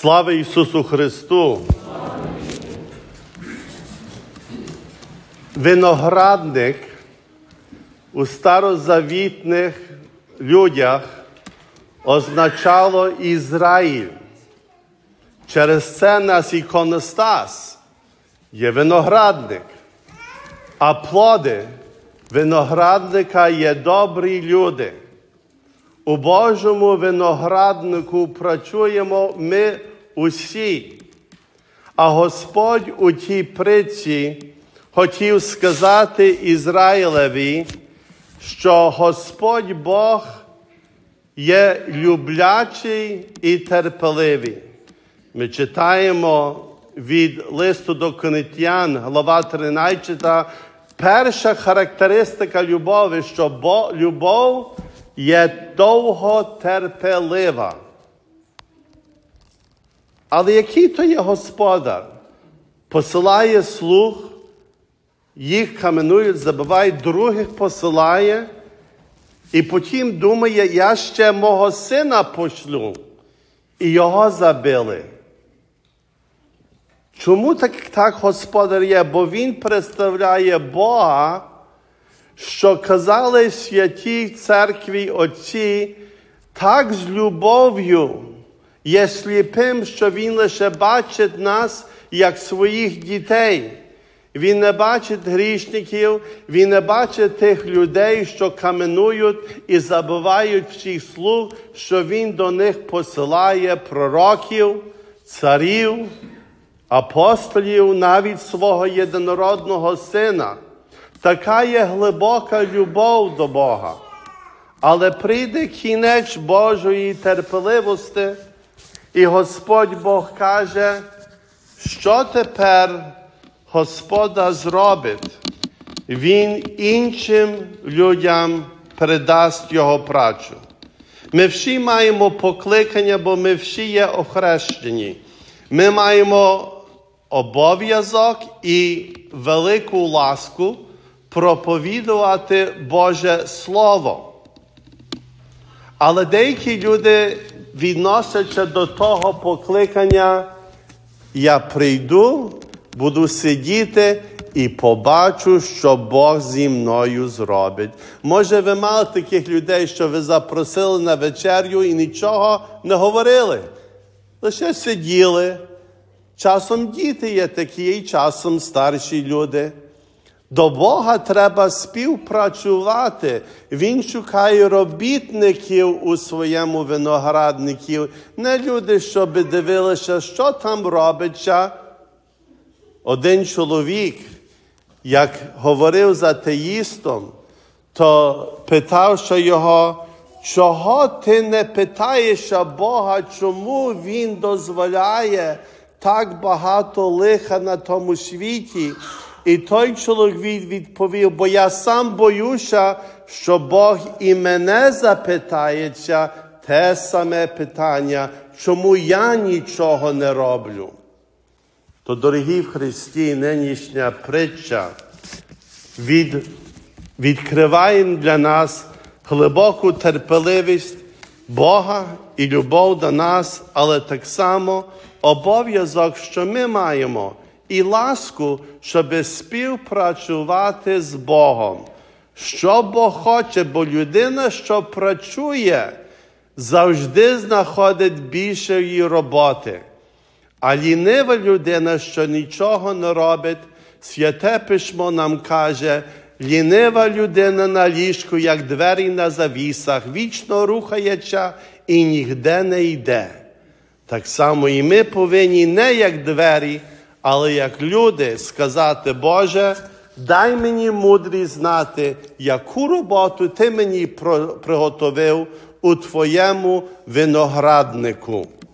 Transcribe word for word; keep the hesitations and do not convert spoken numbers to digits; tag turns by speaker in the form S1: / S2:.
S1: Слава Ісусу Христу! Виноградник у старозавітних людях означало Ізраїль. Через це наш іконостас є виноградник. А плоди виноградника є добрі люди. У Божому винограднику працюємо ми усі. А Господь у тій притчі хотів сказати Ізраїлеві, що Господь Бог є люблячий і терпеливий. Ми читаємо від листу до Коринтян, глава тринадцята, перша характеристика любові, що Бо, любов є довготерпелива. Але який то є господар? Посилає слуг, їх каменують, забивають, других посилає, і потім думає, я ще мого сина пошлю, і його забили. Чому так, так господар є? Бо він представляє Бога, що казали святі церкві отці, так з любов'ю є сліпим, що він лише бачить нас, як своїх дітей. Він не бачить грішників, він не бачить тих людей, що каменують і забивають всіх слуг, що він до них посилає пророків, царів, апостолів, навіть свого єдинородного сина. Така є глибока любов до Бога. Але прийде кінець Божої терпеливості, і Господь Бог каже, що тепер Господа зробить? Він іншим людям передасть його працю. Ми всі маємо покликання, бо ми всі є охрещені. Ми маємо обов'язок і велику ласку проповідувати Боже Слово. Але деякі люди відносяться до того покликання, я прийду, буду сидіти і побачу, що Бог зі мною зробить. Може, ви мали таких людей, що ви запросили на вечерю і нічого не говорили. Лише сиділи. Часом діти є такі, і часом старші люди. До Бога треба співпрацювати. Він шукає робітників у своєму винограднику. Не люди, щоб дивилися, що там робиться. Один чоловік, як говорив з атеїстом, то питавши його, чого ти не питаєшся Бога, чому Він дозволяє так багато лиха на тому світі? І той чоловік відповів, бо я сам боюся, що Бог і мене запитається те саме питання, чому я нічого не роблю. То, дорогі в Христі, нинішня притча від, відкриває для нас глибоку терпеливість Бога і любов до нас, але так само обов'язок, що ми маємо, і ласку, щоб співпрацювати з Богом. Що Бог хоче, бо людина, що працює, завжди знаходить більше її роботи. А лінива людина, що нічого не робить, Святе Письмо нам каже, лінива людина на ліжку, як двері на завісах, вічно рухається і ніде не йде. Так само і ми повинні не як двері, але як люди сказати, Боже, дай мені мудрість знати, яку роботу Ти мені приготовив у Твоєму винограднику.